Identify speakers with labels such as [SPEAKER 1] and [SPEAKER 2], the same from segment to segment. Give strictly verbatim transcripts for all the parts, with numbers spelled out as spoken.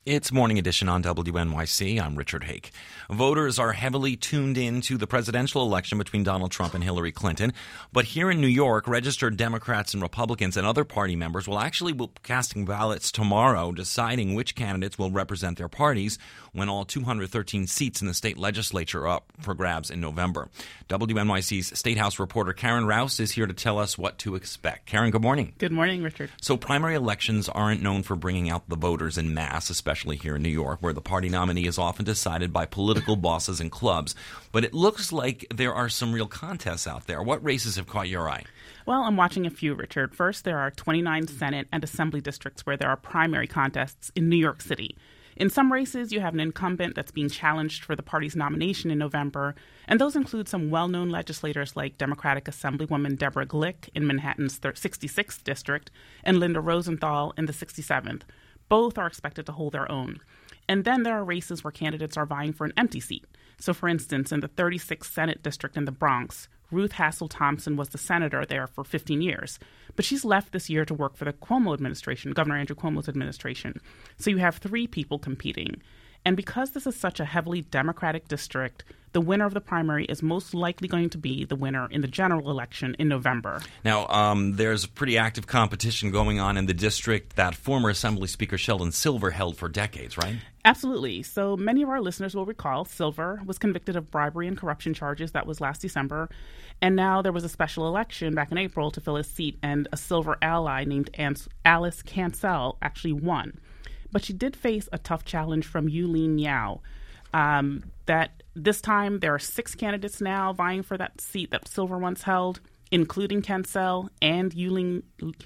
[SPEAKER 1] It's Morning Edition on W N Y C. I'm Richard Hake. Voters are heavily tuned in to the presidential election between Donald Trump and Hillary Clinton. But here in New York, registered Democrats and Republicans and other party members will actually be casting ballots tomorrow, deciding which candidates will represent their parties when all two hundred thirteen seats in the state legislature are up for grabs in November. W N Y C's State House reporter Karen Rouse is here to tell us what to expect. Karen, good morning.
[SPEAKER 2] Good morning, Richard.
[SPEAKER 1] So primary elections aren't known for bringing out the voters en masse, especially here in New York, where the party nominee is often decided by political bosses and clubs. But it looks like there are some real contests out there. What races have caught your eye?
[SPEAKER 2] Well, I'm watching a few, Richard. First, there are twenty-nine Senate and Assembly districts where there are primary contests in New York City. In some races, you have an incumbent that's being challenged for the party's nomination in November, and those include some well-known legislators like Democratic Assemblywoman Deborah Glick in Manhattan's sixty-sixth district and Linda Rosenthal in the sixty-seventh. Both are expected to hold their own. And then there are races where candidates are vying for an empty seat. So, for instance, in the thirty-sixth Senate district in the Bronx, Ruth Hassel Thompson was the senator there for fifteen years. But she's left this year to work for the Cuomo administration, Governor Andrew Cuomo's administration. So you have three people competing. And because this is such a heavily Democratic district, the winner of the primary is most likely going to be the winner in the general election in November.
[SPEAKER 1] Now, um, there's pretty active competition going on in the district that former Assembly Speaker Sheldon Silver held for decades, right?
[SPEAKER 2] Absolutely. So many of our listeners will recall Silver was convicted of bribery and corruption charges. That was last December. And now there was a special election back in April to fill his seat, and a Silver ally named Alice Cancel actually won. But she did face a tough challenge from Yuh-Line Niou. Um, that this time there are six candidates now vying for that seat that Silver once held, including Cancel and Yuh-Line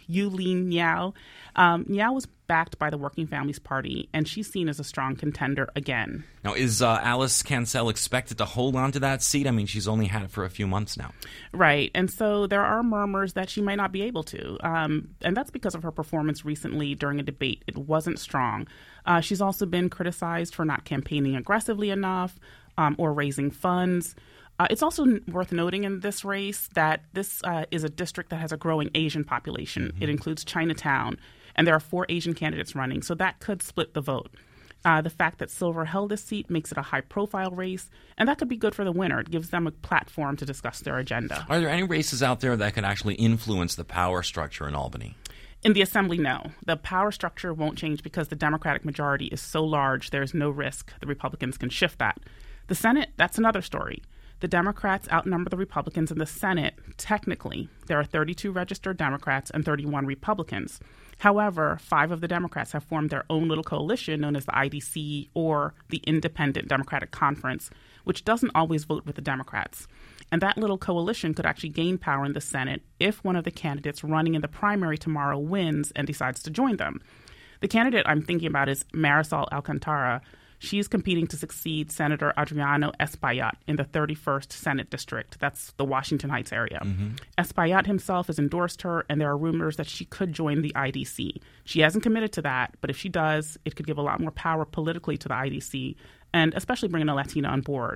[SPEAKER 2] Niou. Um, Niou was backed by the Working Families Party, and she's seen as a strong contender again.
[SPEAKER 1] Now, is uh, Alice Cancel expected to hold on to that seat? I mean, she's only had it for a few months now.
[SPEAKER 2] Right, and so there are murmurs that she might not be able to, um, and that's because of her performance recently during a debate. It wasn't strong. Uh, she's also been criticized for not campaigning aggressively enough um, or raising funds. Uh, it's also n- worth noting in this race that this uh, is a district that has a growing Asian population. Mm-hmm. It includes Chinatown, and there are four Asian candidates running, so that could split the vote. Uh, the fact that Silver held this seat makes it a high-profile race, and that could be good for the winner. It gives them a platform to discuss their agenda.
[SPEAKER 1] Are there any races out there that could actually influence the power structure in Albany?
[SPEAKER 2] In the Assembly, no. The power structure won't change because the Democratic majority is so large, there is no risk the Republicans can shift that. The Senate, that's another story. The Democrats outnumber the Republicans in the Senate. Technically, there are thirty-two registered Democrats and thirty-one Republicans. However, five of the Democrats have formed their own little coalition known as the I D C, or the Independent Democratic Conference, which doesn't always vote with the Democrats. And that little coalition could actually gain power in the Senate if one of the candidates running in the primary tomorrow wins and decides to join them. The candidate I'm thinking about is Marisol Alcantara. She's competing to succeed Senator Adriano Espaillat in the thirty-first Senate District. That's the Washington Heights area. Mm-hmm. Espaillat himself has endorsed her, and there are rumors that she could join the I D C. She hasn't committed to that, but if she does, it could give a lot more power politically to the I D C, and especially bringing a Latina on board.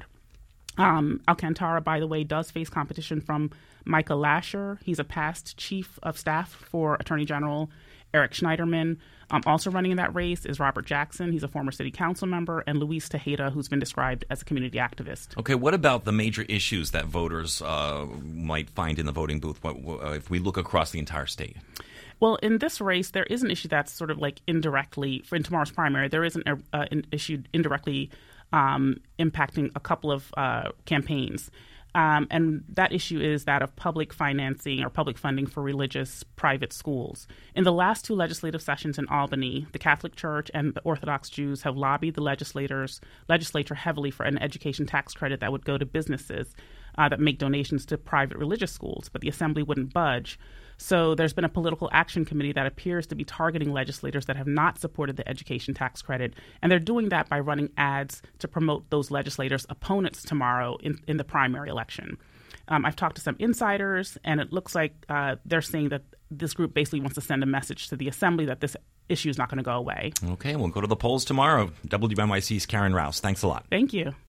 [SPEAKER 2] Um, Alcantara, by the way, does face competition from Michael Lasher. He's a past chief of staff for Attorney General Eric Schneiderman. Um, also running in that race is Robert Jackson. He's a former city council member, and Luis Tejeda, who's been described as a community activist.
[SPEAKER 1] Okay, what about the major issues that voters uh, might find in the voting booth what, uh, if we look across the entire state?
[SPEAKER 2] Well, in this race, there is an issue that's sort of like indirectly, for in tomorrow's primary, there is an, uh, an issue indirectly um, impacting a couple of uh, campaigns. Um, and that issue is that of public financing or public funding for religious private schools. In the last two legislative sessions in Albany, the Catholic Church and the Orthodox Jews have lobbied the legislators, legislature heavily for an education tax credit that would go to businesses uh, that make donations to private religious schools, but the Assembly wouldn't budge. So there's been a political action committee that appears to be targeting legislators that have not supported the education tax credit, and they're doing that by running ads to promote those legislators' opponents tomorrow in, in the primary election. Um, I've talked to some insiders, and it looks like uh, they're saying that this group basically wants to send a message to the Assembly that this issue is not going to go away.
[SPEAKER 1] Okay, we'll go to the polls tomorrow. W N Y C's Karen Rouse, thanks a lot.
[SPEAKER 2] Thank you.